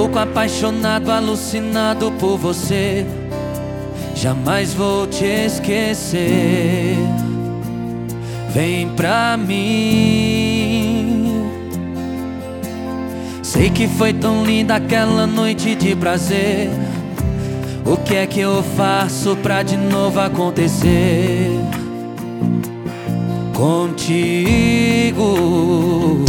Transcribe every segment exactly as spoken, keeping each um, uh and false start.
louco, apaixonado, alucinado por você. Jamais vou te esquecer. Vem pra mim. Sei que foi tão linda aquela noite de prazer. O que é que eu faço pra de novo acontecer contigo?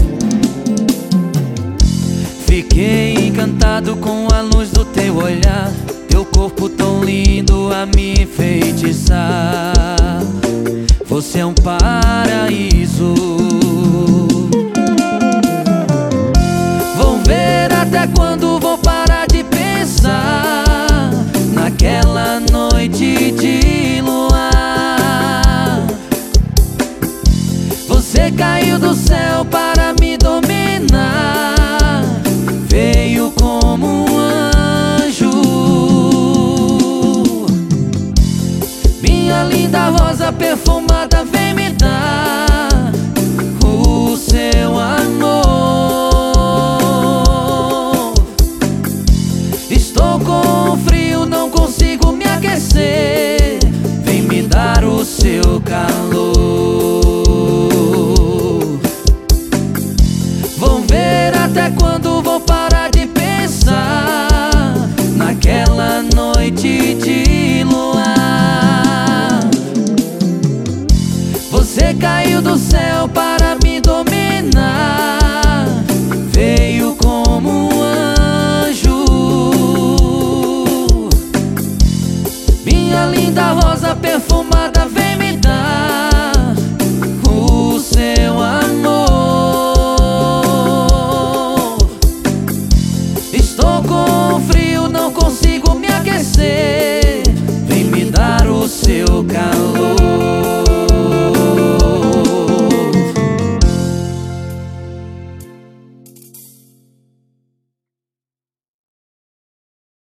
Fiquei encantado com a luz do teu olhar, teu corpo tão lindo a me enfeitiçar. Você é um paraíso. Vou ver até quando vou parar de pensar naquela noite de luar. Você caiu do céu para me dominar, veio como um anjo. Minha linda rosa perfumada, vem me dar o seu amor. Estou com frio, não consigo me aquecer, vem me dar o seu calor. Vou ver até quando vou parar de pensar naquela noite de luar. Você caiu do céu para